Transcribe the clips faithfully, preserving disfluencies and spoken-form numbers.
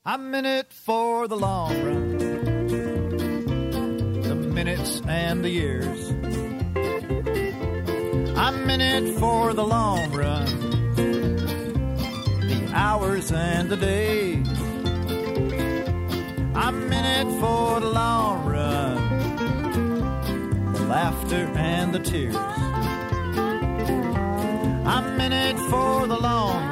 I'm in it for the long run, the minutes and the years. I'm in it for the long run, the hours and the days. I'm in it for the long run, the laughter and the tears. I'm in it for the long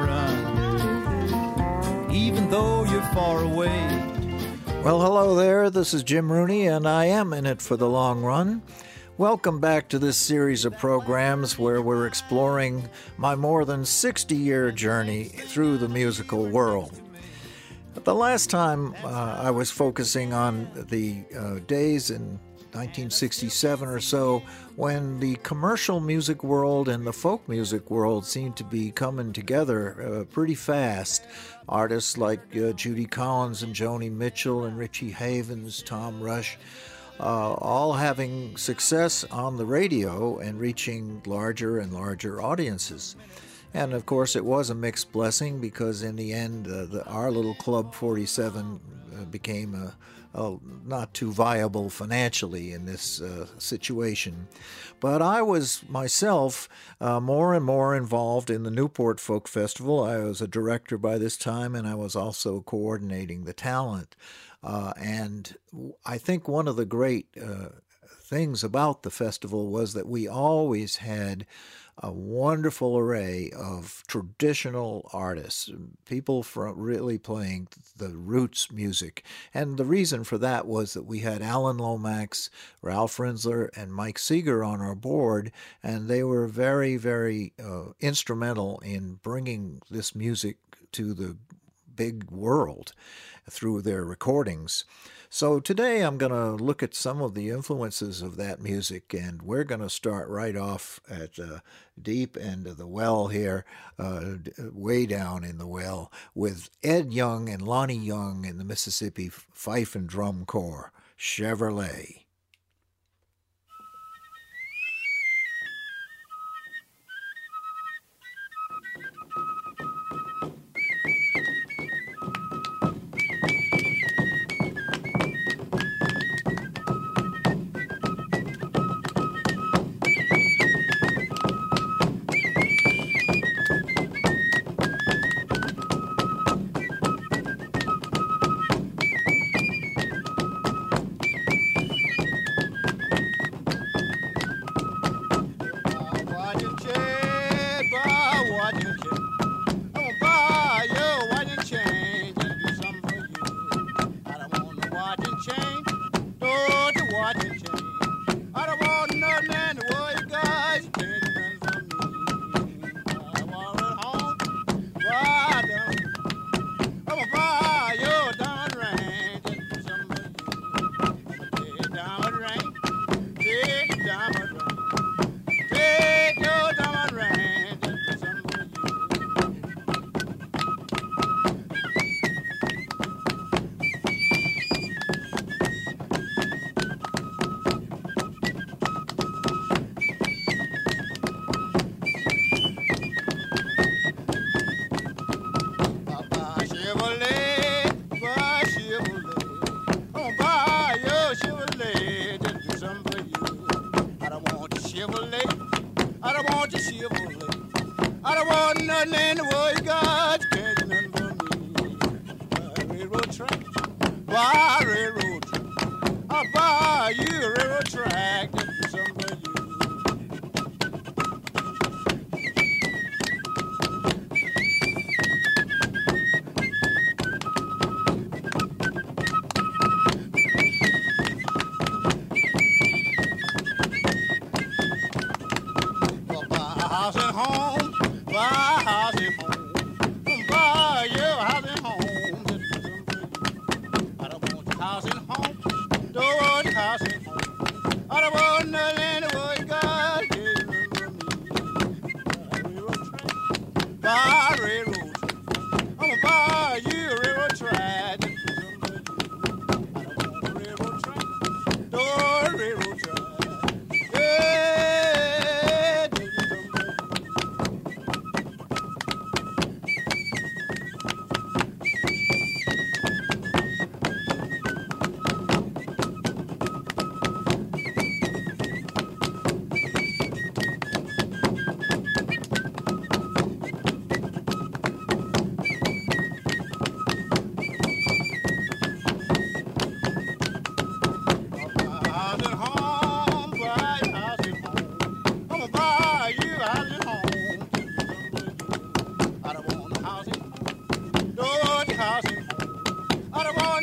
run, even though you're far away. Well, hello there. This is Jim Rooney, and I am in it for the long run. Welcome back to this series of programs where we're exploring my more than sixty-year journey through the musical world. The last time uh, I was focusing on the uh, days in nineteen sixty-seven or so when the commercial music world and the folk music world seemed to be coming together uh, pretty fast. Artists like uh, Judy Collins and Joni Mitchell and Richie Havens, Tom Rush, uh, all having success on the radio and reaching larger and larger audiences. And of course it was a mixed blessing because in the end uh, the, our little Club forty-seven uh, became a Uh, not too viable financially in this uh, situation. But I was myself uh, more and more involved in the Newport Folk Festival. I was a director by this time, and I was also coordinating the talent. Uh, and I think one of the great uh, things about the festival was that we always had a wonderful array of traditional artists, people from really playing the roots music. And the reason for that was that we had Alan Lomax, Ralph Rinzler, and Mike Seeger on our board, and they were very, very uh, instrumental in bringing this music to the big world through their recordings. So today I'm going to look at some of the influences of that music, and we're going to start right off at the deep end of the well here, uh, way down in the well, with Ed Young and Lonnie Young and the Mississippi Fife and Drum Corps, Chevrolet.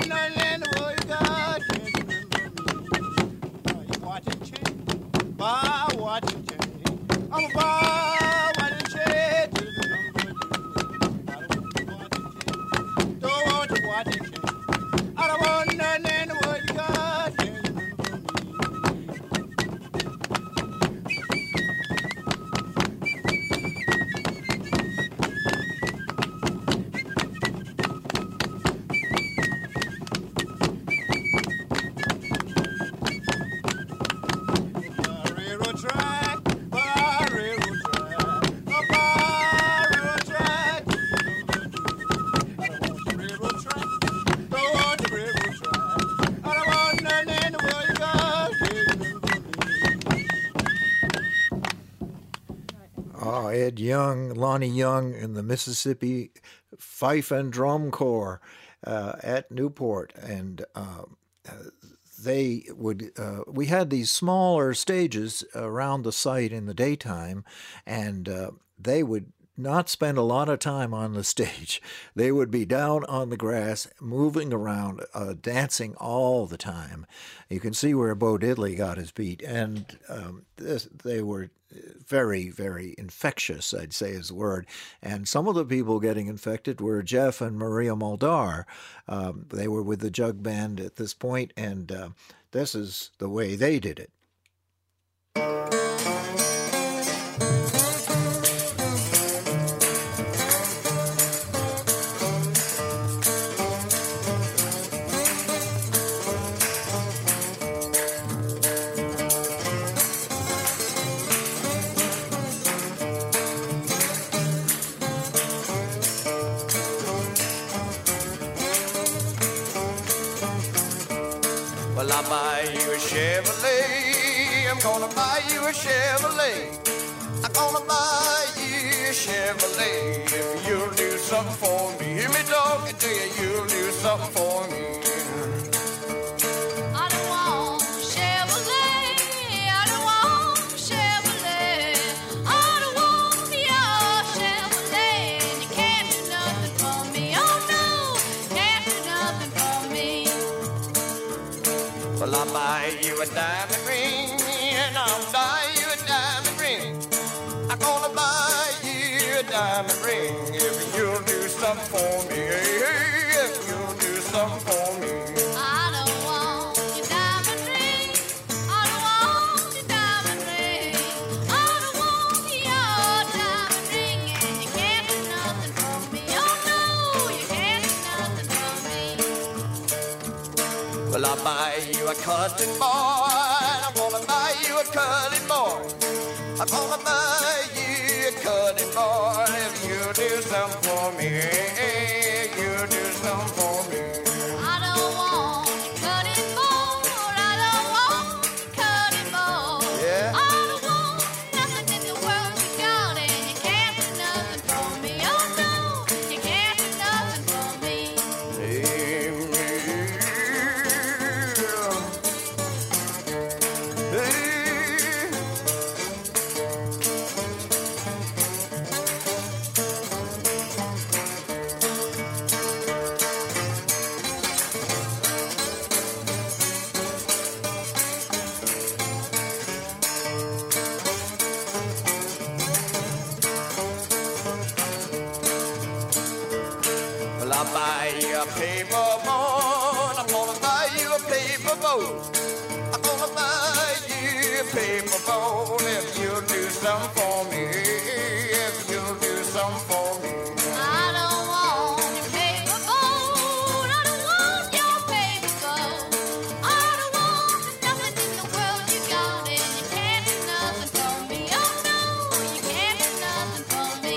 want nothing in the world you got. Can't you remember me? Oh, you watching change. Bow watching change. I'm a bow watching change. Don't want you watching change. I don't want nothing in the world you got. Can't you remember railroad track, by railroad track, by railroad track. I don't want the railroad track, don't want the railroad track. I don't want nothing in the world you got. Oh, Ed Young, Lonnie Young, and the Mississippi Fife and Drum Corps uh, at Newport, and um, uh, they would. Uh, we had these smaller stages around the site in the daytime, and uh, they would not spend a lot of time on the stage. They would be down on the grass, moving around, uh, dancing all the time. You can see where Bo Diddley got his beat, and um, this, they were very, very infectious, I'd say is the word. And some of the people getting infected were Jeff and Maria Muldaur. Um, they were with the Jug Band at this point, and uh, this is the way they did it. Well, I'll buy you a Chevrolet. I'm gonna buy you a Chevrolet. I'm gonna buy you a Chevrolet. If you'll do something for me, hear me talking to you, you'll do something for me. I don't want a Chevrolet. I don't want a Chevrolet. I don't want your Chevrolet. And you can't do nothing for me. Oh no, can't do nothing for me. Well, I'll buy you a diamond ring, and I'll buy you a diamond ring. I'm gonna buy you a diamond ring if you'll do something for me. Hey, hey, if you'll do something for me. I don't want your diamond ring. I don't want your diamond ring. I don't want your diamond ring. And you can't do nothing for me. Oh no, you can't do nothing for me. Well, I'll buy you a cutting board. I'm gonna buy you a cutting board. I'm gonna buy you a cutting board if you do something for me. Hey, you do something for me. I don't want your cutting board. I don't want your cutting board. Yeah? I don't want nothing in the world you got, and you can't do nothing for me. Oh no, you can't do nothing for me. Hey, hey. Well, I'll buy you a paper boat. I'm gonna buy you a paper boat. I'm gonna buy you a paper boat if you'll do something for me. If you'll do something for me. I don't want your paper boat. I don't want your paper boat. I don't want nothing in the world you got, and you can't do nothing for me. Oh no, you can't do nothing for me.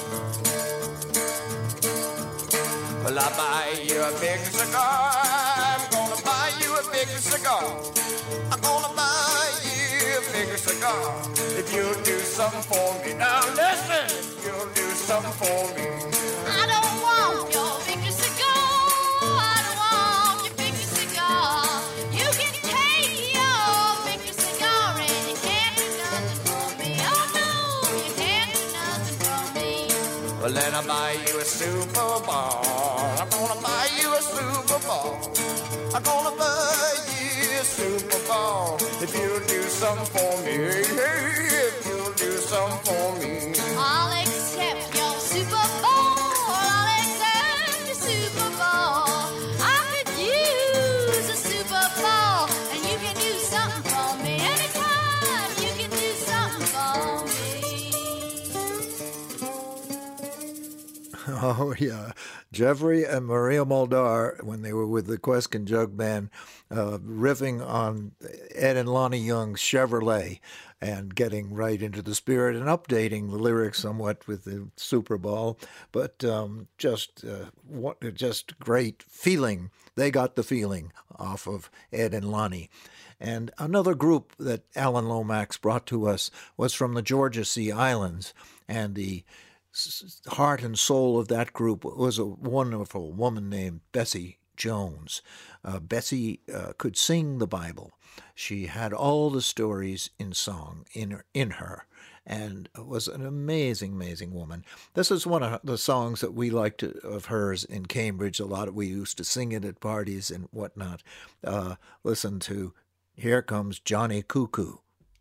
Well, I'll buy you a big cigar. I'm gonna buy you a big cigar. I'm gonna buy you a big cigar if you'll do something for me. Now listen, if you'll do something for me. I don't want your big cigar. I don't want your big cigar. You can take your big cigar, and you can't do nothing for me. Oh no, you can't do nothing for me. Well, then I'll buy you a Super Bowl. I'm gonna buy you a Super Bowl. I'm gonna buy you a Super Bowl if you'll do something for me. If you'll do something for me. I'll accept your Super Bowl. I'll accept your Super Bowl. I could use a Super Bowl, and you can do something for me anytime. You can do something for me. Oh, yeah. Jeffrey and Maria Muldaur, when they were with the Queskin Jug Band, uh, riffing on Ed and Lonnie Young's Chevrolet and getting right into the spirit and updating the lyrics somewhat with the Super Bowl. But um, just, uh, what, just great feeling. They got the feeling off of Ed and Lonnie. And another group that Alan Lomax brought to us was from the Georgia Sea Islands, and the heart and soul of that group was a wonderful woman named Bessie Jones. Uh, Bessie uh, could sing the Bible. She had all the stories in song in her, in her, and was an amazing, amazing woman. This is one of the songs that we liked of hers in Cambridge. A lot of we used to sing it at parties and whatnot. Uh, listen to Here Comes Johnny Cuckoo.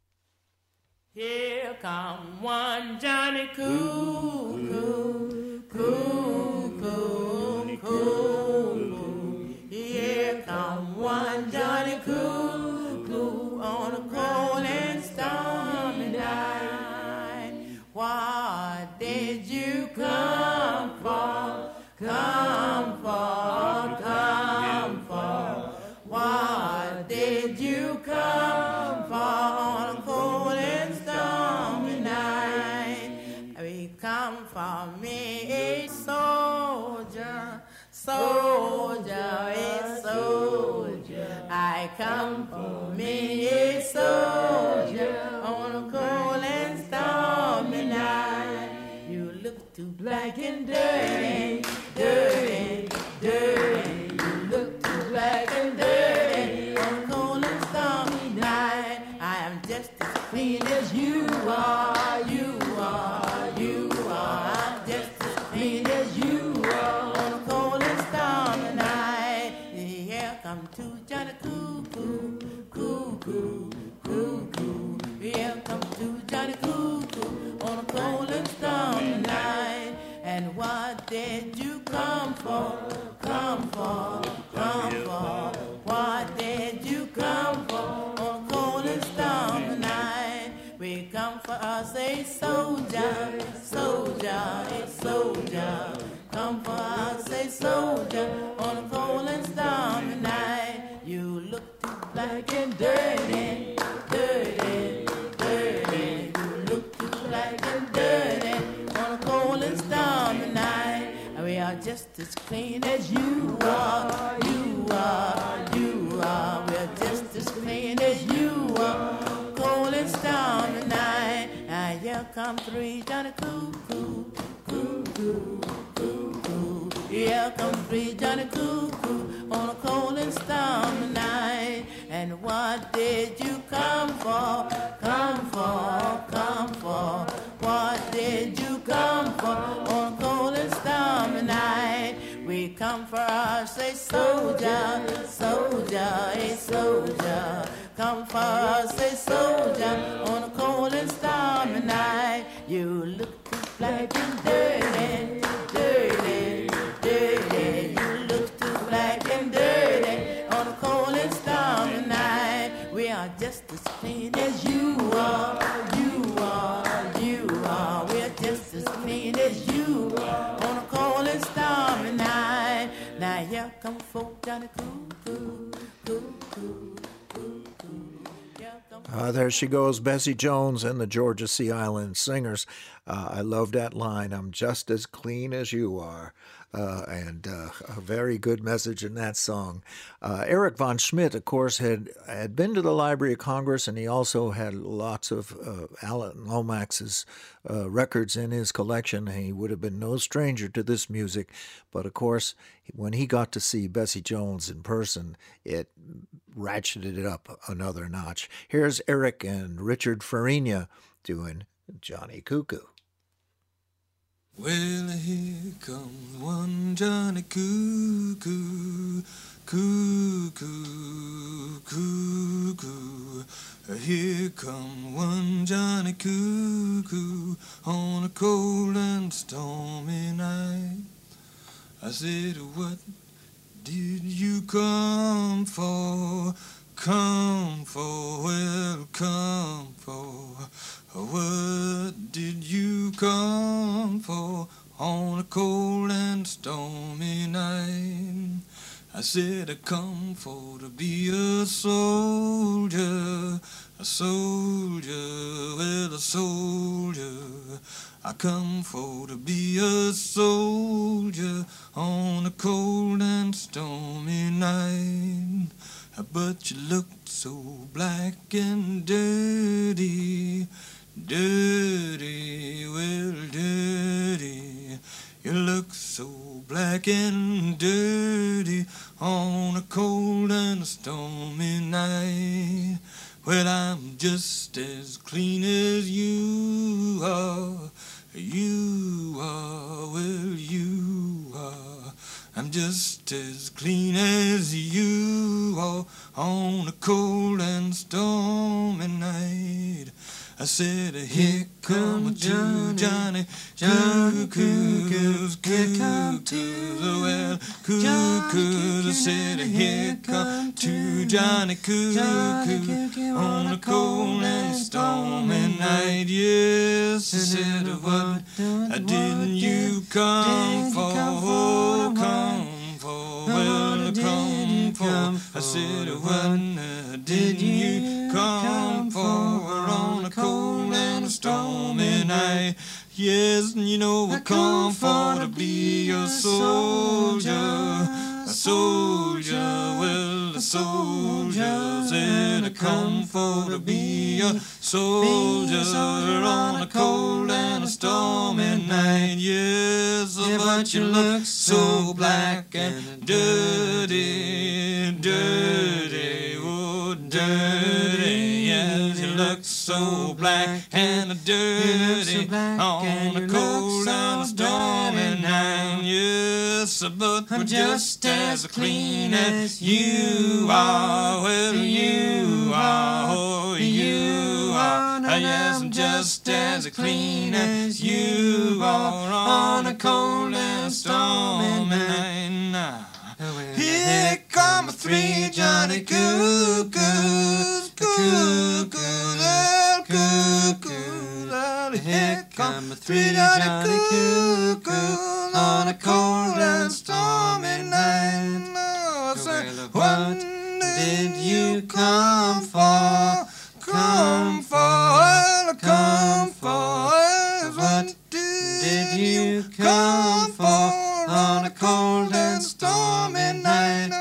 Here come one Johnny Cuckoo, cuckoo, cuckoo. Here come one Johnny Cuckoo on a cold and stormy night. What did you come for? Come for, come for. What did you come for on a cold and stormy night? We come for me a soldier, soldier, a soldier. I come for me a soldier on a cold and stormy night. You look too black and dirty, dirty, dirty. You look too black and dirty on a cold and stormy night. I am just as clean as you are, you are, you are. I'm just as clean as you are on a cold and stormy night. Here come two Johnny Cuckoo, cuckoo, cuckoo. Here come two Johnny Cuckoo on a cold and stormy night. And what did you come for? Come for, come for. What did you come for on a cold and stormy night? We come for us a soldier, soldier, a soldier. Come for us a soldier on a cold and stormy night. You look too black and dirty, dirty, dirty. You look too black and dirty on a cold and stormy night. And we are just as clean as you are, you are, you are. We're just as clean as you are, cold and stormy night. And here come three Johnny Cuckoo, cuckoo, cuckoo. Here come three Johnny Cuckoo on a cold and stormy night. And what did you come for? Come for, come for. What did you come for on a cold and stormy night? We come for us a soldier, soldier, a soldier. Come for us a soldier on a cold and stormy night. You look too black and dirty, dirty, dirty. You look too black and dirty on a cold and stormy night. We are just as clean as you are, you are, you are. We're just as clean as you are on a cold and stormy night. Now here come folk Johnny Cuckoo, cuckoo, cuckoo. Uh, there she goes, Bessie Jones and the Georgia Sea Island Singers. Uh, I love that line, I'm just as clean as you are. Uh, and uh, a very good message in that song. Uh, Eric von Schmidt, of course, had, had been to the Library of Congress, and he also had lots of uh, Alan Lomax's uh, records in his collection. He would have been no stranger to this music. But, of course, when he got to see Bessie Jones in person, it ratcheted it up another notch. Here's Eric and Richard Farina doing Johnny Cuckoo. Well, here comes one Johnny Cuckoo, cuckoo, cuckoo, cuckoo. Here come one Johnny Cuckoo on a cold and stormy night. I said, what did you come for? Come for, well, come for. What did you come for on a cold and stormy night? I said I come for to be a soldier, a soldier, well, a soldier. I come for to be a soldier on a cold and stormy night. But you look so black and dirty, dirty, well, dirty. You look so black and dirty on a cold and stormy night. Well, I'm just as clean as you are, you are, well, you are. I'm just as clean as you are on a cold and stormy night. I said, here come two Johnny Cuckoos, cuckoos, well, cuckoos. I said, here come two Johnny Cuckoos on a cold and stormy night. Yes, I said, what didn't you come for? Oh, come for, well, come for. I said, what didn't you come for on a cold and stormy night? Yes, and you know I come for to be a soldier, a soldier, well, a soldier. Said I come for to be a soldier on a cold and a stormy night. Yes, but you look so black and dirty, dirty, oh, dirty. Yes, you look so black and dirty on a cold and stormy night. Yes, but we're just as clean as you are. Well, you are, oh, you are. Yes, I'm just as clean as you are on a cold and stormy night. Here come three Johnny Cuckoos, cuckoos, cuckoos. Here come three Johnny Cuckoos on a cold and stormy night. What did you come for? Come for, come for. What did you come for on a cold and stormy night?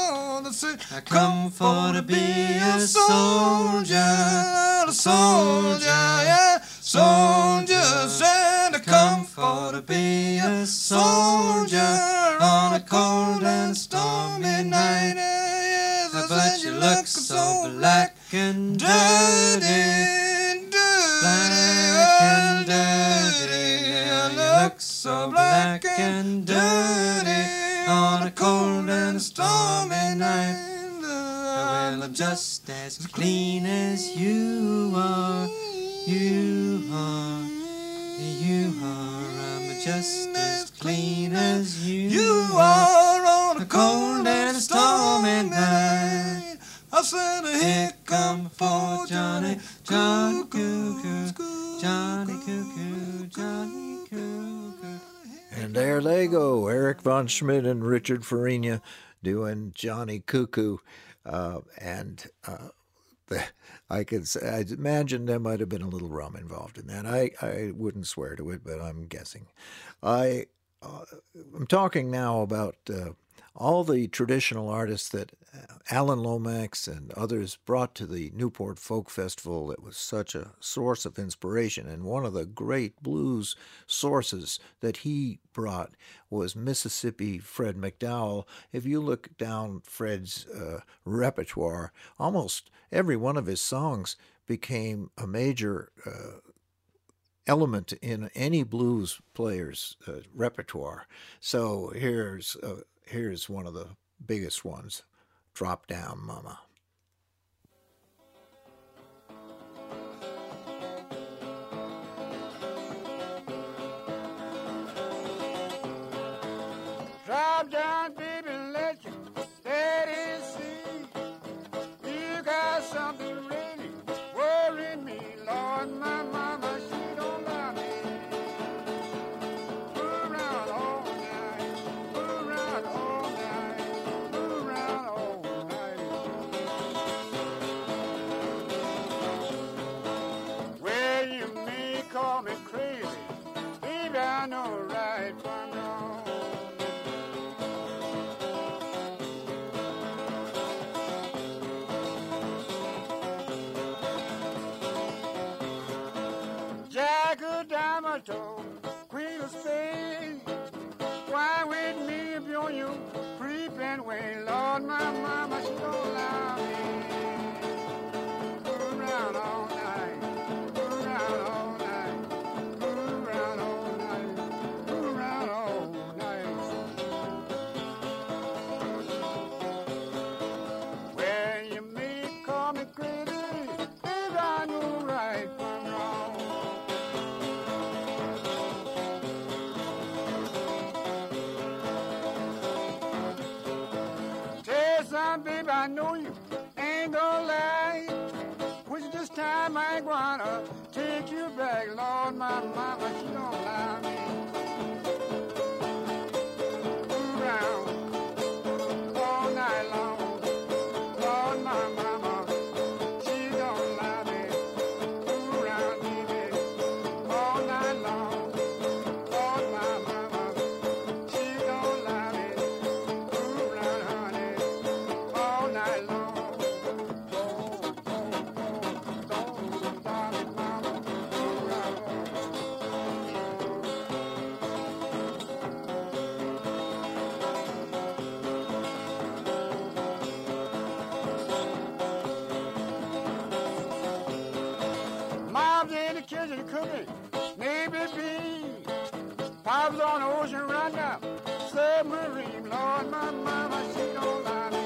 I come for to be a soldier, a soldier, yeah, soldier. Said I come for to be a soldier on a cold and stormy night. Yes, but you look so black and dirty, black and dirty. You look so black and dirty on a cold and stormy night. Well, I'm just as clean as you are, you are, you are. I'm just as clean as you, you are on a cold and stormy night. I said, here come for Johnny, Johnny Cuckoo, Johnny Cuckoo, Johnny Cuckoo. And there they go, Eric Von Schmidt and Richard Farina doing Johnny Cuckoo. Uh, and uh, the, I could say, I imagine there might have been a little rum involved in that. I, I wouldn't swear to it, but I'm guessing. I, uh, I'm talking now about uh, all the traditional artists that Alan Lomax and others brought to the Newport Folk Festival. It was such a source of inspiration, and one of the great blues sources that he brought was Mississippi Fred McDowell. If you look down Fred's uh, repertoire, almost every one of his songs became a major uh, element in any blues player's uh, repertoire. So here's uh, here's one of the biggest ones. Drop Down Mama. Drop down, baby, let your daddy see. You got something really worrying me. Lord, my mama, she don't love me. Move around all night, move around all night, move around all night. Well, you may call me crazy, baby, I know right from wrong. Jack of diamond toe, queen of spades. Why with me if you're you creeping way? Lord, my mama, she don't allow me. Move around all night, move around all night, move around all night, move around all night. Well, you may call me crazy, if I know right from wrong. Tell some baby, I know you ain't gonna lie. Which this time I ain't gonna take you back. Lord, my mama, she don't allow me. Move around all night long. Lord, my mama, she don't allow me. Move around, baby, all night long. Lord, my mama, she don't allow me. Move around, honey, all night long. Oh, oh, oh, don't stop it, mama. Move around. Mom's in the kitchen cooking, maybe beans. Pop's on the ocean right now, submarine. Lord, my mama, she don't lie me.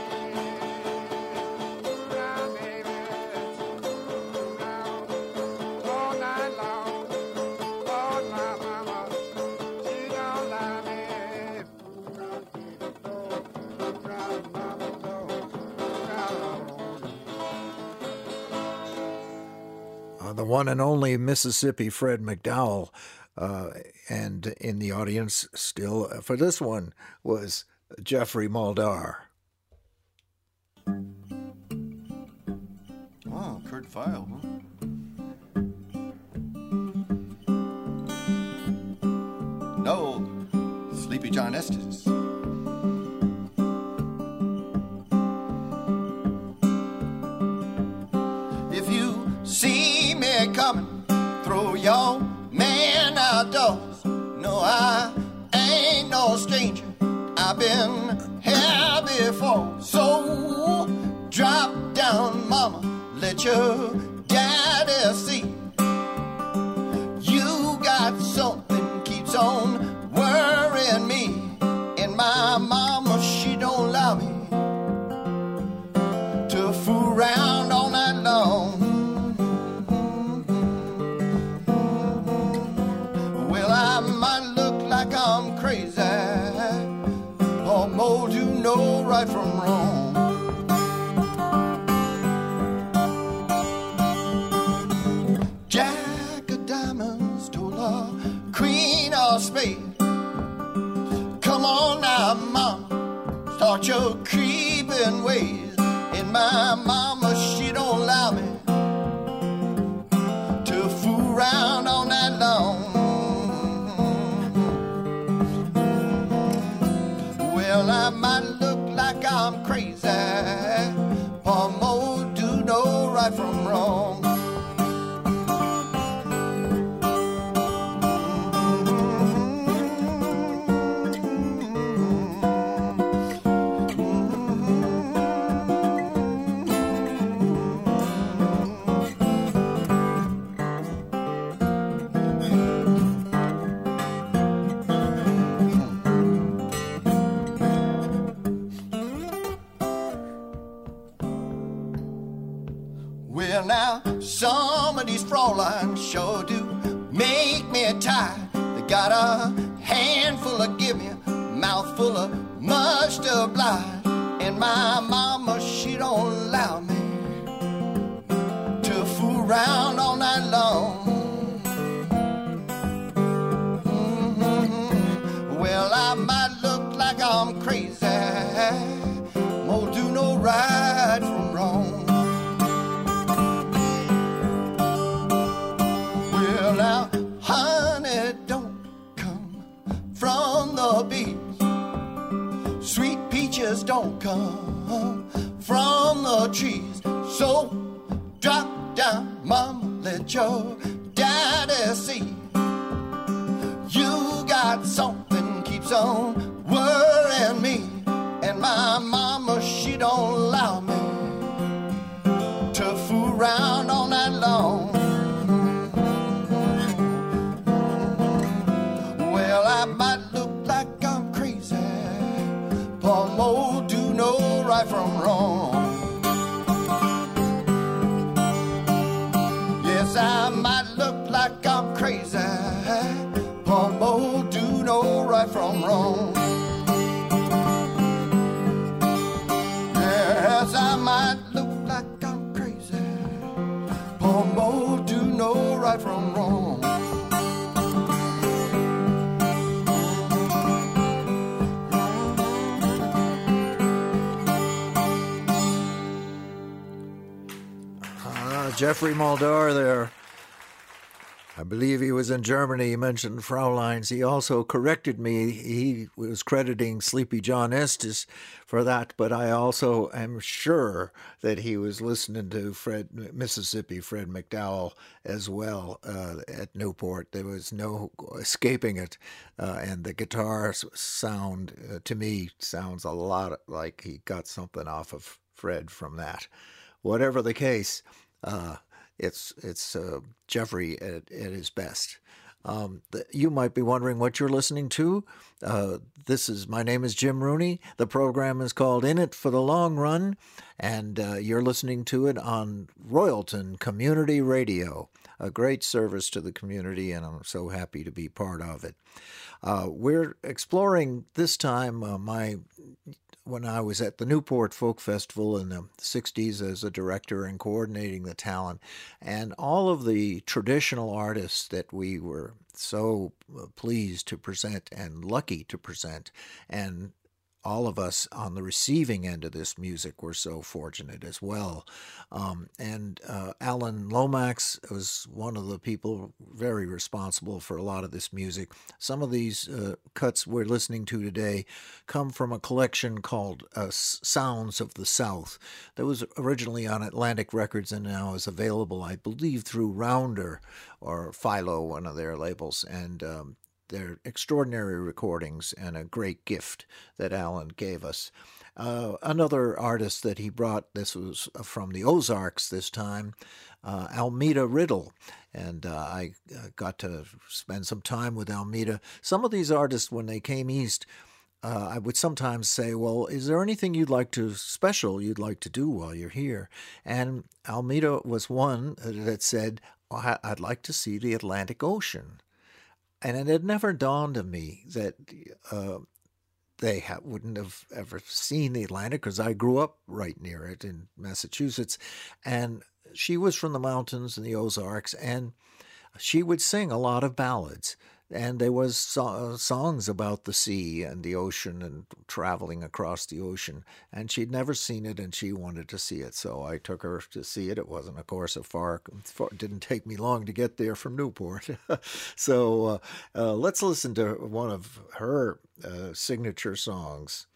Move around, baby, move around all night long. Lord, my mama, she don't lie me. Move around, baby, Lord, move around, mama, Lord, move around. Uh, the one and only Mississippi Fred McDowell, uh, and in the audience still uh, for this one was Jeffrey Muldar. Wow, Kurt Vile, huh? No, Sleepy John Estes. If you see me coming, throw your man outdoors. No, I ain't no stranger. I've been here before. So drop down, mama, let your daddy see. You got something keeps on worrying me. And my mama, she don't allow me to fool around all night long. Well, I might look like I'm crazy, or more to know right from wrong. Jack of diamonds told her queen of spades, come on now, mama, start your creeping ways. And my mama, she don't allow me to fool around all night long. Well, I might look like I'm crazy, or more do know right from wrong. Well, now, some of these Fräulein sure do make me tired. They got a handful of give me, a mouthful of much to oblige. And my mama, she don't allow me to fool around all night long. Mm-hmm. Well, I might look like I'm crazy, won't do no right from wrong. Well, now, honey don't come from the beach. Sweet peaches don't come from the trees. So drop down, mama, let your daddy see. You got something keeps on worrying me. And my mama, she don't allow me to fool around all night long. Well, I might look like I'm crazy, but won't do no right from wrong. Yes, I might look like I'm crazy, but won't do no right from wrong. Yes, I might look like I'm crazy, but won't do no right from wrong. Jeffrey Muldaur there. I believe he was in Germany. He mentioned Fräuleins. He also corrected me. He was crediting Sleepy John Estes for that, but I also am sure that he was listening to Fred Mississippi, Fred McDowell as well uh, at Newport. There was no escaping it, uh, and the guitar sound, uh, to me, sounds a lot like he got something off of Fred from that. Whatever the case, Uh, it's it's uh, Jeffrey at, at his best. Um, the, you might be wondering what you're listening to. Uh, this is my name is Jim Rooney. The program is called In It for the Long Run, and uh, you're listening to it on Royalton Community Radio, a great service to the community, and I'm so happy to be part of it. Uh, we're exploring this time uh, my. When I was at the Newport Folk Festival in the sixties as a director and coordinating the talent, and all of the traditional artists that we were so pleased to present and lucky to present, and all of us on the receiving end of this music were so fortunate as well. Um, and uh, Alan Lomax was one of the people very responsible for a lot of this music. Some of these uh, cuts we're listening to today come from a collection called uh, Sounds of the South that was originally on Atlantic Records and now is available, I believe, through Rounder or Philo, one of their labels. And um, they're extraordinary recordings and a great gift that Alan gave us. Uh, another artist that he brought, this was from the Ozarks this time, uh, Almeda Riddle. And uh, I uh, got to spend some time with Almeda. Some of these artists, when they came east, uh, I would sometimes say, well, is there anything you'd like to, special you'd like to do while you're here? And Almeda was one that said, oh, I'd like to see the Atlantic Ocean. And it had never dawned on me that uh, they ha- wouldn't have ever seen the Atlantic, because I grew up right near it in Massachusetts. And she was from the mountains in the Ozarks, and she would sing a lot of ballads. And there was so- songs about the sea and the ocean and traveling across the ocean. And she'd never seen it, and she wanted to see it. So I took her to see it. It wasn't, of course, a far, far it didn't take me long to get there from Newport. so uh, uh, let's listen to one of her uh, signature songs.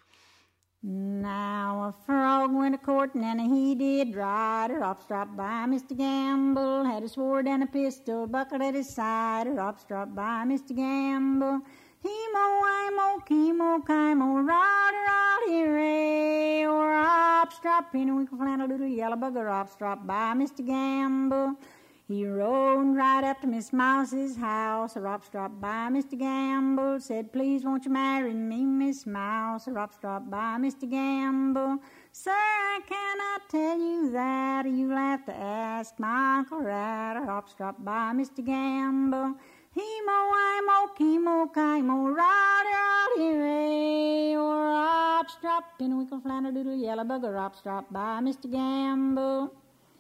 Now a frog went a-courting and he did ride. A rop dropped by Mister Gamble, had a sword and a pistol buckled at his side. A rop dropped by Mister Gamble. He-mo, I-mo, kimo, kimo, rod-a-rod, hooray. A rop dropped, pinnawinkle, flannel, doodle, yellow bugger. Rop dropped by Mister Gamble. He rode right up to Miss Mouse's house. A rop dropped by Mister Gamble, said, please won't you marry me, Miss Mouse? A rop dropped by Mister Gamble, sir, I cannot tell you that, or you'll have to ask my Uncle Rat, or hop strop by Mister Gamble. He-mo, I-mo, ki-mo, ki-mo, rowdy, rowdy, ray, or hop strop, pinnacle, flanner, doodle, yellow bugger, hop strop by Mister Gamble.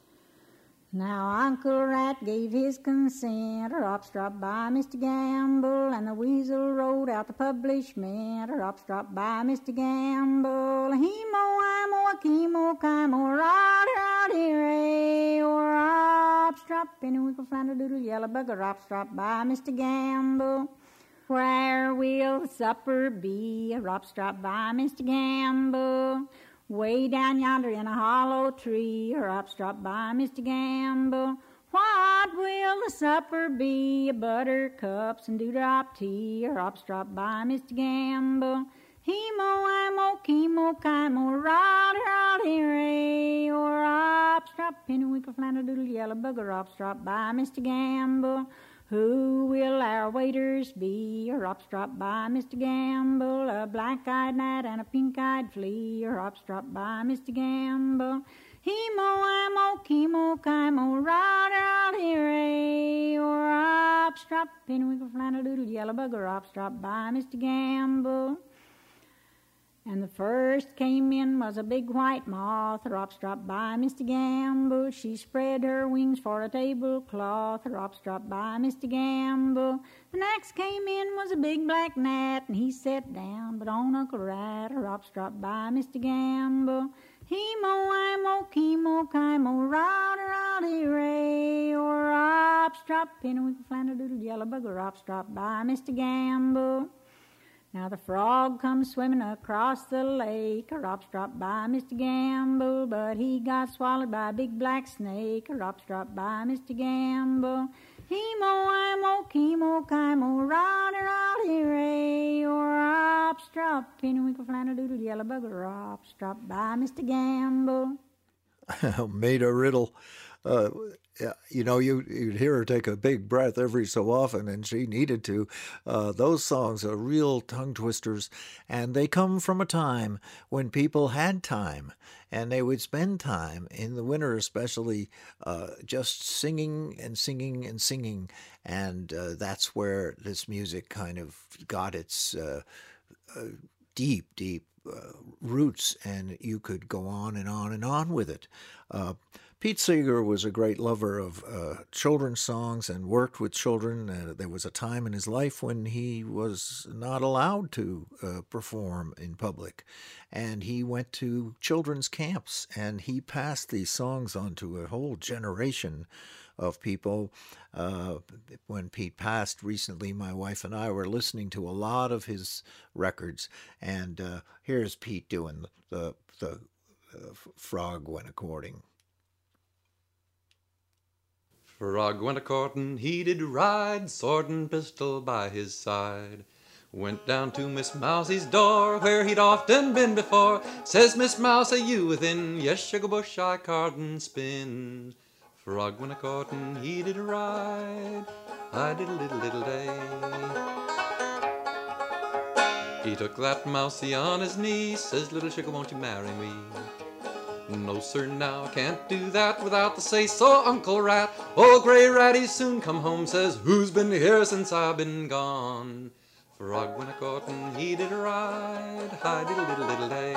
Now Uncle Rat gave his consent, or up strop by Mister Gamble, and the weasel wrote out the publishment, or up strop by Mister Gamble. He-mo, I-mo, ki-mo, ki-mo, rowdy, rowdy, ray, or up strop, pinnacle, flounder, doodle, yellow bugger, up strop by Mister Gamble. Where will the supper be, or up strop by Mister Gamble? Way down yonder in a hollow tree, or up strop by Mister Gamble. What will the supper be? Buttercups and dewdrop tea, or up strop by Mister Gamble. He-mo, I-mo, ki-mo, ki-mo, rowdy, rowdy, ray, or up strop, pinnacle, flounder, doodle, yellow bugger, up strop by Mister Gamble. Who will our waiters be, or up strop by Mister Gamble? A black-eyed gnat and a pink-eyed flea, or up strop by Mister Gamble. He-mo, I-mo, ki-mo, ki-mo, rowdy, rowdy, ray, or up strop, pinnacle, flannel, doodle, yellow bugger, up strop by Mister Gamble. And the first came in was a big white moth, or up strop by Mister Gamble. She spread her wings for a tablecloth, or up strop by Mister Gamble. The next came in was a big black gnat, and he sat down, but on Uncle Rat, or up strop by Mister Gamble. He-mo, I-mo, ki-mo, ki-mo, rowdy, rowdy, ray, or up strop, pinnacle, flounder, doodle, yellow bugger, up strop by Mister Gamble. Now the frog comes swimming across the lake, or up strop by Mister Gamble, but he got swallowed by a big black snake, or up strop by Mister Gamble. He-mo, I-mo, ki-mo, ki-mo, rowdy, rowdy, ray, or up strop, pinnacle, flounder, doodle, yellow bugger, up strop by Mister Gamble. Made a riddle. Uh, yeah, you know, you, you'd hear her take a big breath every so often, and she needed to. Uh, those songs are real tongue twisters, and they come from a time when people had time, and they would spend time, in the winter especially, uh, just singing and singing and singing, and uh, that's where this music kind of got its uh, uh, deep, deep uh, roots, and you could go on and on and on with it. Uh, Pete Seeger was a great lover of uh, children's songs and worked with children. Uh, there was a time in his life when he was not allowed to uh, perform in public, and he went to children's camps, and he passed these songs on to a whole generation of people. Uh, when Pete passed recently, my wife and I were listening to a lot of his records, and uh, here's Pete doing the, the uh, frog went a-courting. Frog went a-courting, he did ride, sword and pistol by his side. Went down to Miss Mousie's door, where he'd often been before. Says Miss Mouse, are you within? Yes, sugar bush, I card and spin. Frog went a-courting, he did ride, I did a little, little day. He took that mousie on his knee, says, little sugar, won't you marry me? No, sir, now, I can't do that without the say-so, Uncle Rat. Old Gray Ratty soon come home, says, who's been here since I've been gone? Frog went a-courting, he did ride, I did a little, little day.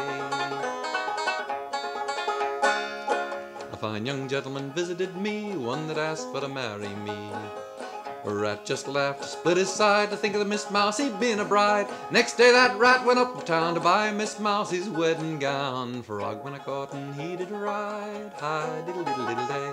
A fine young gentleman visited me, one that asked for to marry me. Rat just laughed, split his side to think of the Miss Mousie being a bride. Next day that rat went up to town to buy Miss Mousie's wedding gown. Frog went a-courting, he did ride, hi diddle diddle diddle day.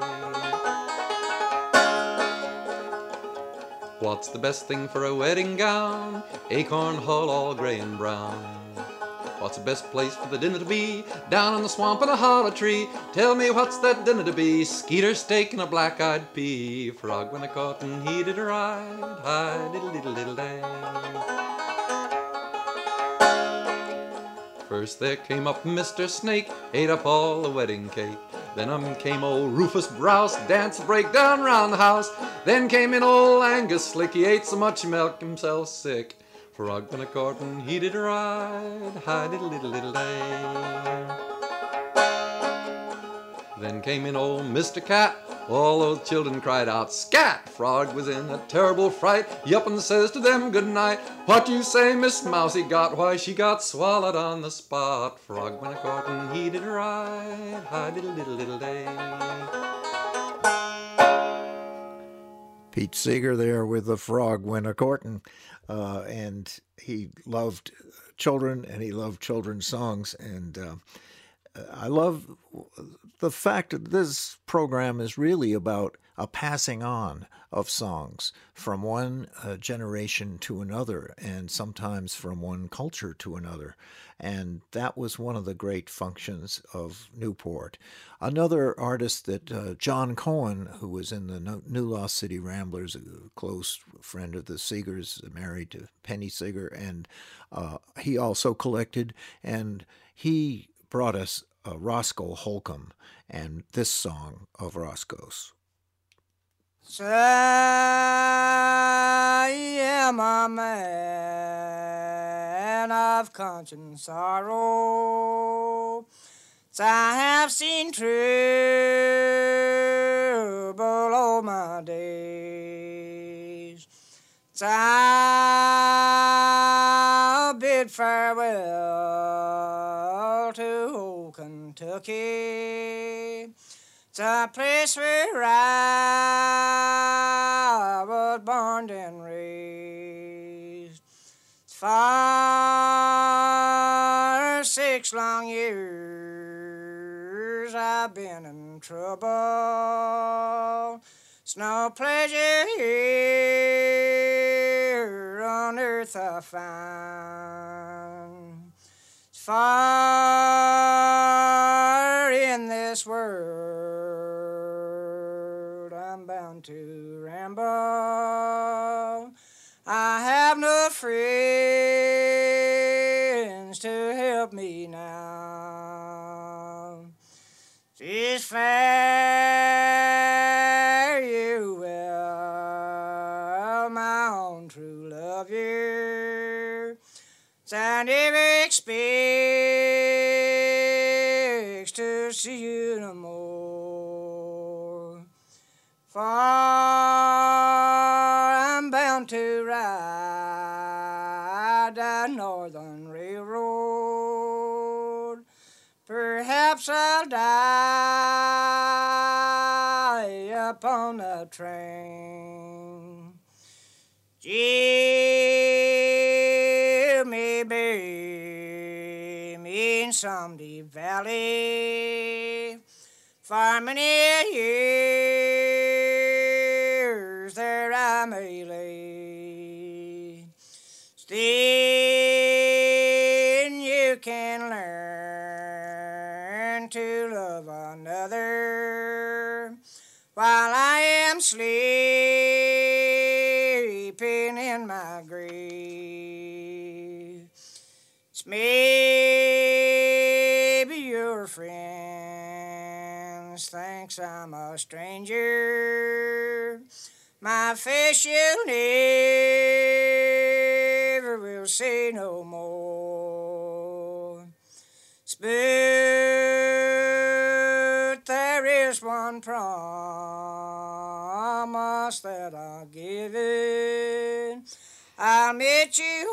What's the best thing for a wedding gown? Acorn hull all gray and brown. What's the best place for the dinner to be? Down in the swamp in a hollow tree. Tell me what's that dinner to be? Skeeter steak and a black-eyed pea. Frog went a-courting, he did ride, hi diddle diddle diddle day. First there came up Mister Snake, ate up all the wedding cake. Then um came old Rufus Browse, danced a breakdown round the house. Then came in old Angus Slick, he ate so much he milked himself sick. Frog went a-courting, he did ride, hi diddle diddle diddle day. Then came in old Mister Cat. All those children cried out, "Scat!" Frog was in a terrible fright. He up and says to them, "Good night." "What you say Miss Mousie got?" "Why, she got swallowed on the spot." Frog went a-courtin', he did right. Hi, diddle diddle diddle day. Pete Seeger there with the Frog went a-courtin'. Uh, and he loved children, and he loved children's songs. And uh, I love the fact that this program is really about a passing on of songs from one uh, generation to another, and sometimes from one culture to another. And that was one of the great functions of Newport. Another artist that uh, John Cohen, who was in the No- New Lost City Ramblers, a close friend of the Seegers, married to Penny Seeger, and uh, he also collected, and he brought us uh, Roscoe Holcomb and this song of Roscoe's. So I am a man of conscience sorrow. So I have seen trouble all my days. So I bid farewell to old Kentucky. It's a place where I was born and raised. For six long years I've been in trouble. It's no pleasure here on earth I find. It's far in this world I'm bound to ramble. I have no friends to help me now. Just fare you well, my own true love you, and never expects to see you no more. For I'm bound to ride that northern railroad. Perhaps I'll die upon the train. Jimmy bury me in some deep valley. For many years there I may lay. Then you can learn to love another while I am sleeping in my grave. It's maybe your friends thinks I'm a stranger. My face you never will see no more. But there is one promise that I'll give it. I'll meet you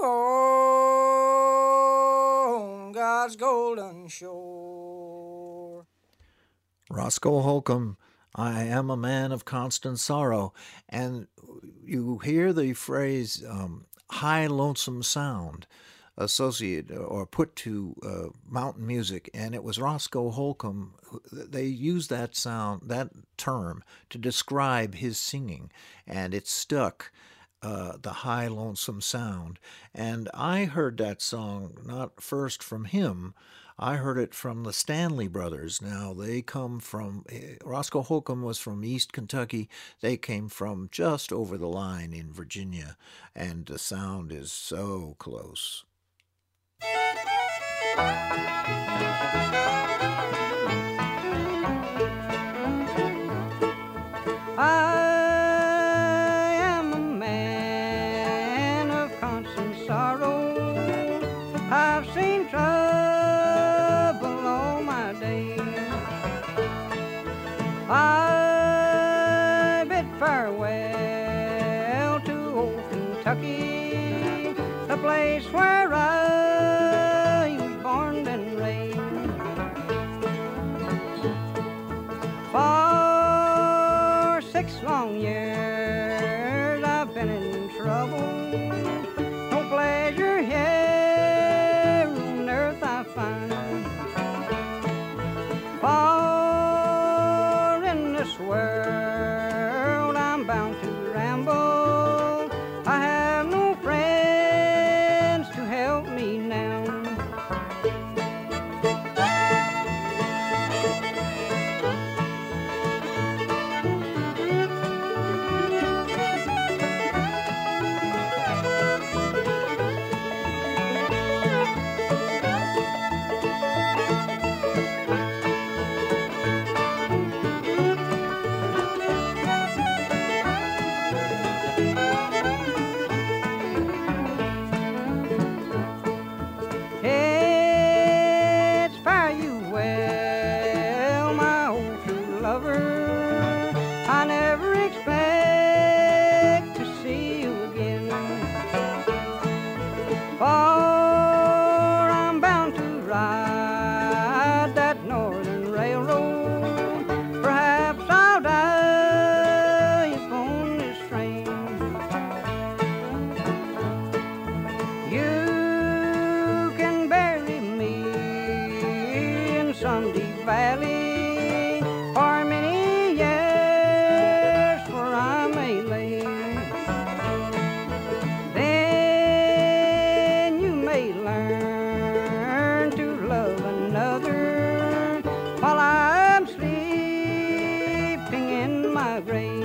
on God's golden shore. Roscoe Holcomb, I am a man of constant sorrow. And you hear the phrase um, high lonesome sound associated or put to uh, mountain music, and it was Roscoe Holcomb. They used that sound, that term, to describe his singing, and it stuck. Uh, the high lonesome sound. And I heard that song not first from him, I heard it from the Stanley Brothers. Now, they come from, Roscoe Holcomb was from East Kentucky. They came from just over the line in Virginia, and the sound is so close. I am a man of constant sorrow. I've seen trouble all my days. I bid farewell to old Kentucky, the place where I was born and raised. For six long years I've been in trouble. No pleasure here on earth I find. For in this world I'm bound to ramble. I have no friends to help me now. It's fare you well, my old true lover. I never expect to see you again. For I'm bound to ride that northern railroad. Perhaps I'll die upon this train. You can bury me in some deep valley for many years, for I may lay. Then you may learn to love another while I'm sleeping in my grave.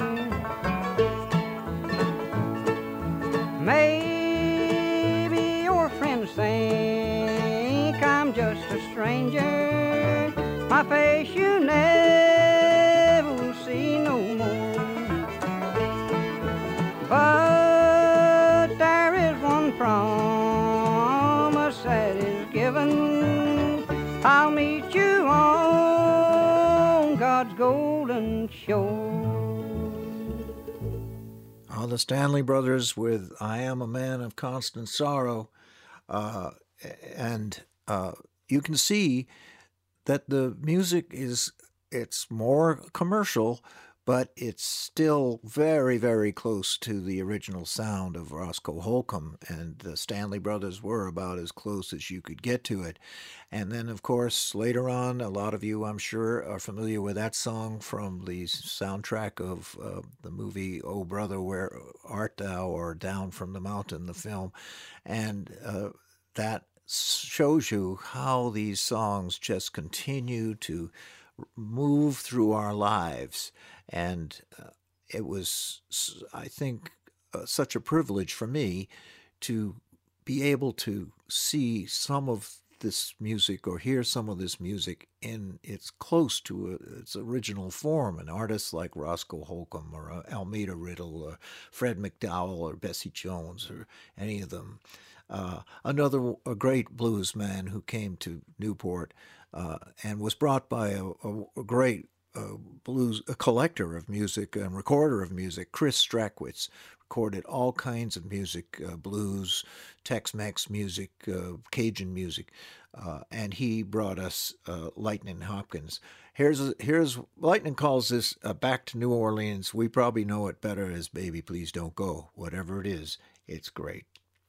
Maybe your friends think I'm just a stranger. My face you never will see no more. But there is one promise that is given. I'll meet you on God's golden shore. Uh, the Stanley Brothers with I Am a Man of Constant Sorrow. Uh, and uh, you can see that the music is, it's more commercial, but it's still very, very close to the original sound of Roscoe Holcomb, and the Stanley Brothers were about as close as you could get to it. And then, of course, later on, a lot of you, I'm sure, are familiar with that song from the soundtrack of uh, the movie Oh Brother, Where Art Thou, or Down from the Mountain, the film. And uh, that shows you how these songs just continue to move through our lives. And uh, it was, I think, uh, such a privilege for me to be able to see some of this music or hear some of this music in its close to a, its original form. And artists like Roscoe Holcomb or uh, Almeda Riddle or Fred McDowell or Bessie Jones or any of them. Uh, another a great blues man who came to Newport uh, and was brought by a, a, a great uh, blues a collector of music and recorder of music, Chris Strackwitz. Recorded all kinds of music, uh, blues, Tex-Mex music, uh, Cajun music, uh, and he brought us uh, Lightning Hopkins. Here's a, here's Lightning calls this uh, Back to New Orleans. We probably know it better as Baby Please Don't Go. Whatever it is, it's great.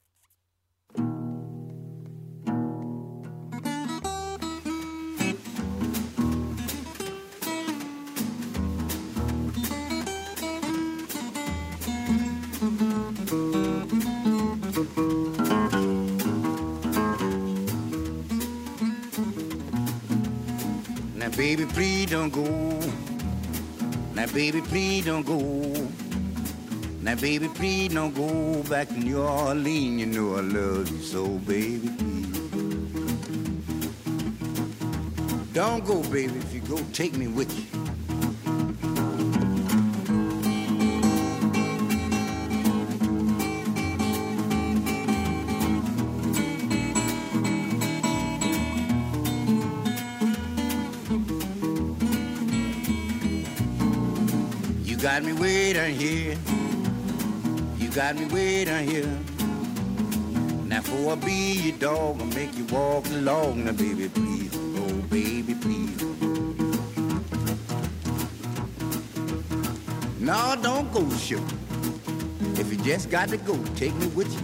Now, baby, please don't go. Now, baby, please don't go. Now, baby, please don't go back to New Orleans. You know I love you so, baby, please. Don't go, baby. If you go, take me with you. got me way down here. You got me way down here. Now for I be your dog, I'll make you walk along. Now baby, please, oh baby, please. No, don't go show. If you just got to go, take me with you.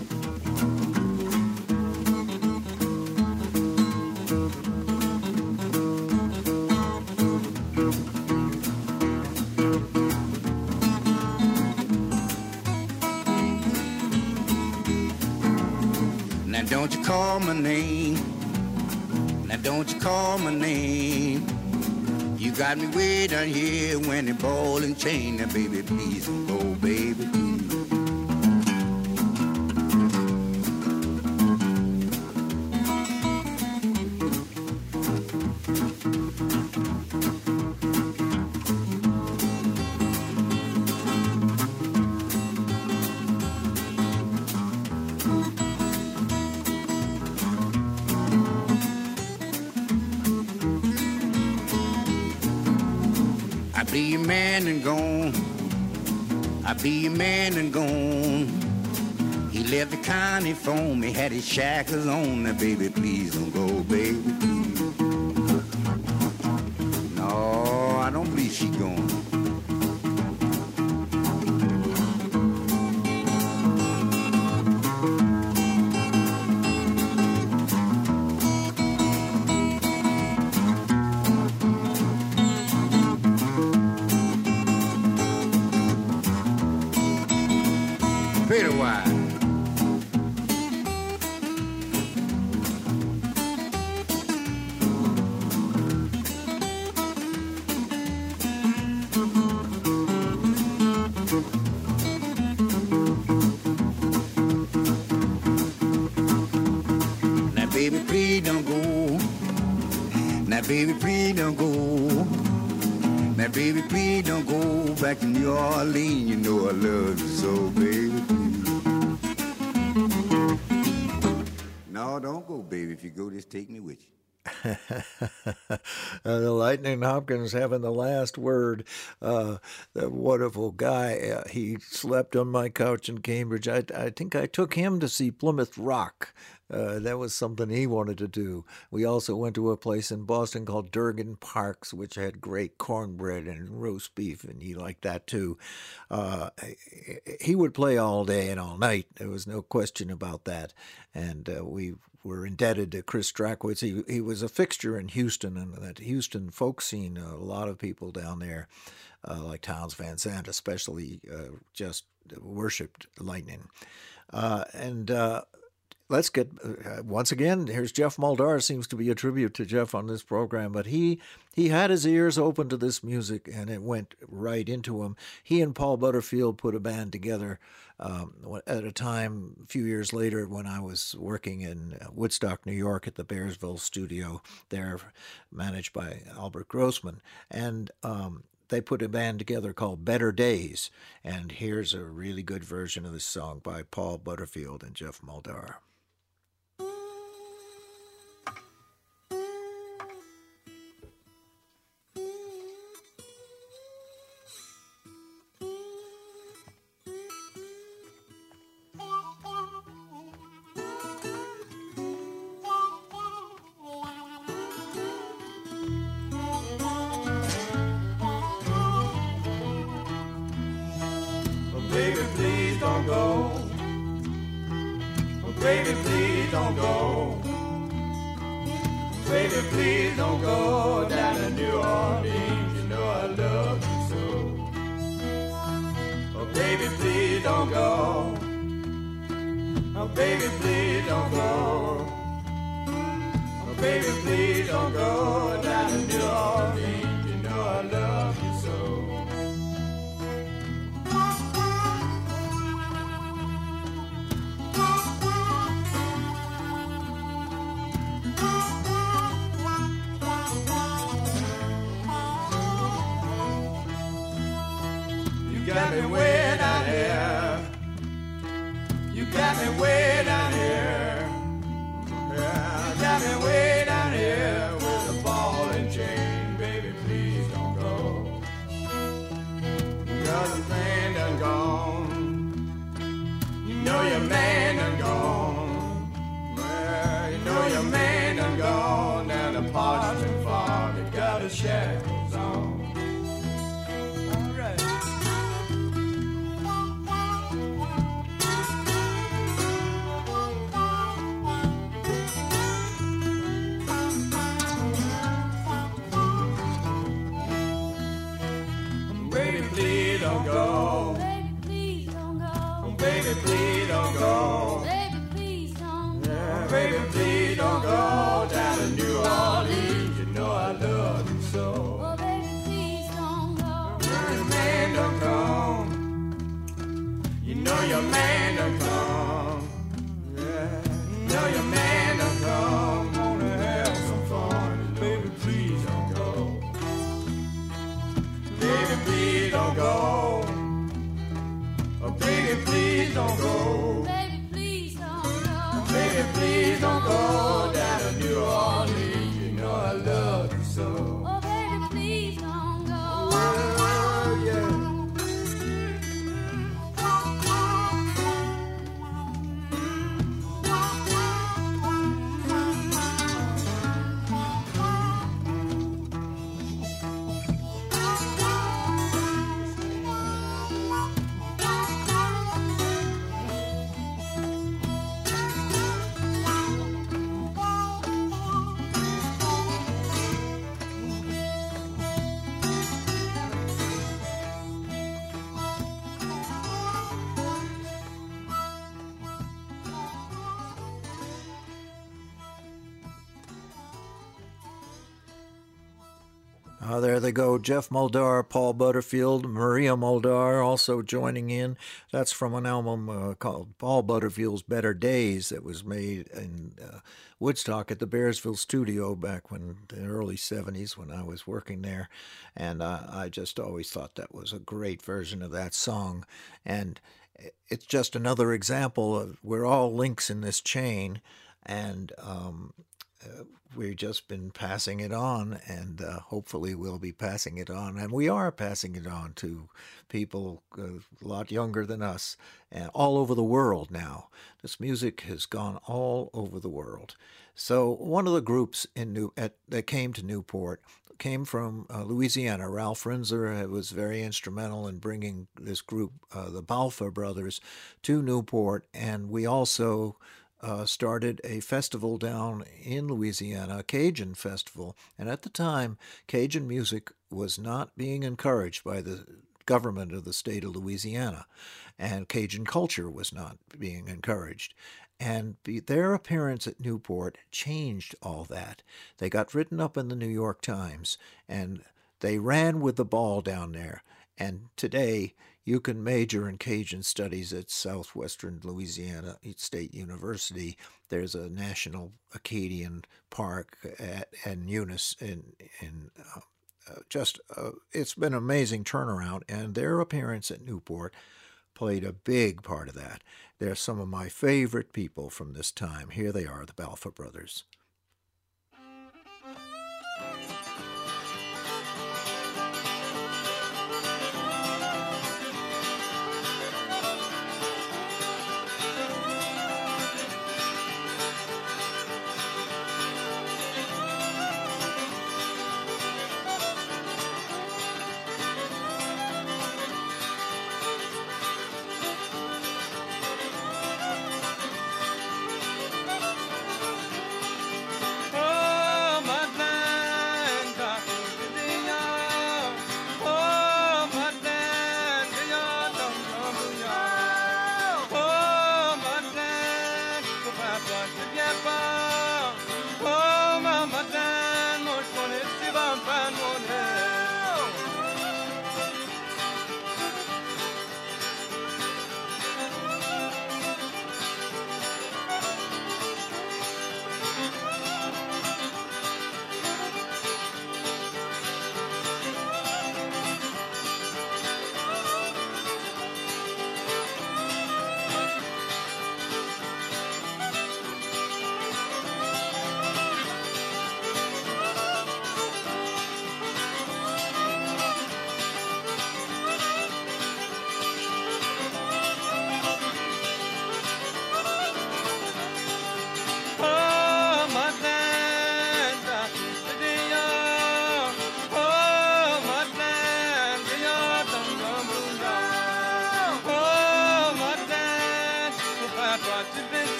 Now don't you call my name. Now don't you call my name. You got me way down here when the ball and chain. Now baby, please, oh baby, please. I be a man and gone. I be a man and gone. He left the county for me, had his shackles on. Now, baby, please don't go, baby, please. No, I don't believe she gone. Pretty wide. Now, baby, please don't go. Now, baby, please don't go. Now, baby, please don't go back to New Orleans. You know I love you so, baby. No, don't go, baby. If you go, just take me with you. uh, the Lightning Hopkins having the last word. Uh, the wonderful guy. Uh, he slept on my couch in Cambridge. I, I think I took him to see Plymouth Rock. Uh, that was something he wanted to do. We also went to a place in Boston called Durgan Parks, which had great cornbread and roast beef, and he liked that too. Uh, he would play all day and all night. There was no question about that. And uh, we were indebted to Chris Strakowitz. He, he was a fixture in Houston, and that Houston folk scene, a lot of people down there, uh, like Townes Van Zandt especially, uh, just worshipped Lightning. Uh, and... Uh, Let's get, uh, once again, here's Jeff Muldaur. Seems to be a tribute to Jeff on this program, but he he had his ears open to this music, and it went right into him. He and Paul Butterfield put a band together um, at a time, a few years later, when I was working in Woodstock, New York, at the Bearsville studio there, managed by Albert Grossman. And um, they put a band together called Better Days, and here's a really good version of this song by Paul Butterfield and Jeff Muldaur. Baby, please don't go. Oh, baby, please don't go. Baby, please don't go down to New Orleans. You know I love you so. Oh, baby, please don't go. Oh, baby, please don't go. Oh, baby, please don't go down to New Orleans. You know I love you so. You got me way down here. You got me way down here. Yeah, got me way down here with a ball and chain. Baby, please don't go. 'cause the man done gone. You know your man done gone. Well, you know your man done gone. Down the Parchment Farm, they got his shackles on. All right. Baby, please don't go. Baby, please don't go. Baby, please don't go. Baby, please don't go. Yeah, baby, please don't go down to New Orleans. You know I love you so. Oh, baby, please don't go. Your man done come. You know your man done come. Yeah, you know your man done come. Wanna have some fun. Baby, please don't go. Baby, please don't go. Oh, baby, please don't go. Baby, please don't go. Baby, please don't go down to New Orleans. You know I love you so. Oh, baby, please don't go. Oh, yeah. Uh, there they go, Jeff Muldaur, Paul Butterfield, Maria Muldaur also joining in. That's from an album uh, called Paul Butterfield's Better Days that was made in uh, Woodstock at the Bearsville studio back when the early seventies when I was working there. And uh, I just always thought that was a great version of that song. And it's just another example of we're all links in this chain. And um, uh, we've just been passing it on, and uh, hopefully we'll be passing it on. And we are passing it on to people uh, a lot younger than us, and all over the world now. This music has gone all over the world. So one of the groups in New at, that came to Newport came from uh, Louisiana. Ralph Rinzler was very instrumental in bringing this group, uh, the Balfour Brothers, to Newport, and we also Uh, started a festival down in Louisiana, a Cajun festival. And at the time, Cajun music was not being encouraged by the government of the state of Louisiana, and Cajun culture was not being encouraged. And be, their appearance at Newport changed all that. They got written up in the New York Times, and they ran with the ball down there. And today, you can major in Cajun studies at Southwestern Louisiana State University. There's a National Acadian Park at, at Eunice. In, in uh, uh, just, uh, it's been an amazing turnaround, and their appearance at Newport played a big part of that. They're some of my favorite people from this time. Here they are, the Balfour Brothers.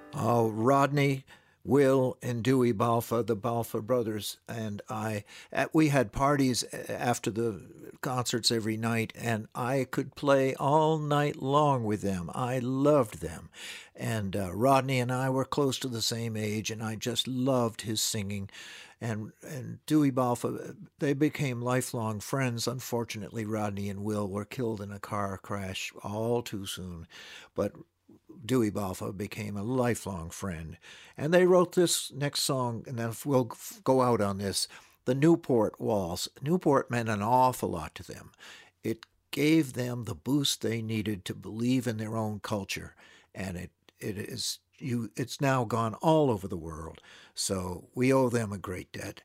Uh, Rodney, Will, and Dewey Balfa, the Balfa brothers, and I, at, we had parties after the concerts every night, and I could play all night long with them. I loved them. And uh, Rodney and I were close to the same age, and I just loved his singing. And and Dewey Balfa, they became lifelong friends. Unfortunately, Rodney and Will were killed in a car crash all too soon. But Dewey Balfa became a lifelong friend. And they wrote this next song, and then we'll go out on this, the Newport Waltz. Newport meant an awful lot to them. It gave them the boost they needed to believe in their own culture. And it it is you. It's now gone all over the world. So we owe them a great debt.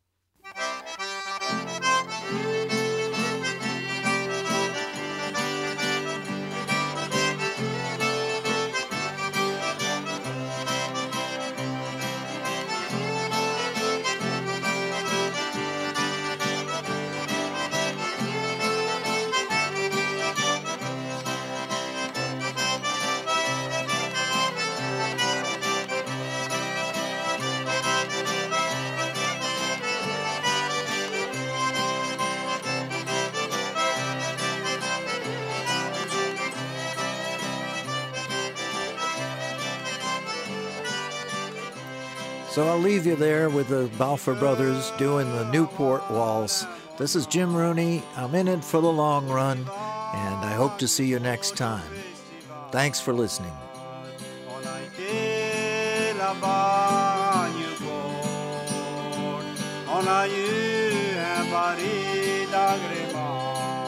So I'll leave you there with the Balfour Brothers doing the Newport Waltz. This is Jim Rooney. I'm in it for the long run, and I hope to see you next time. Thanks for listening. On a été là-bas à Newport, on a eu un baril d'agrément.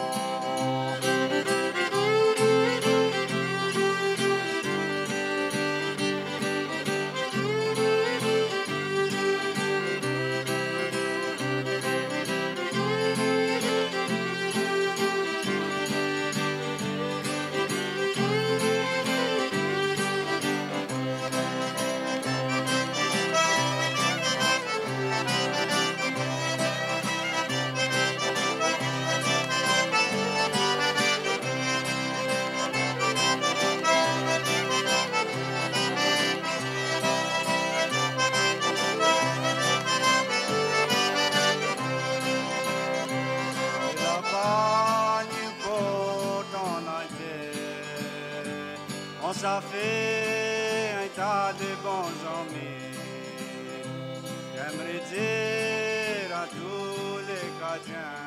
Ça fait un tas de bons amis. J'aimerais dire à tous les Cadiens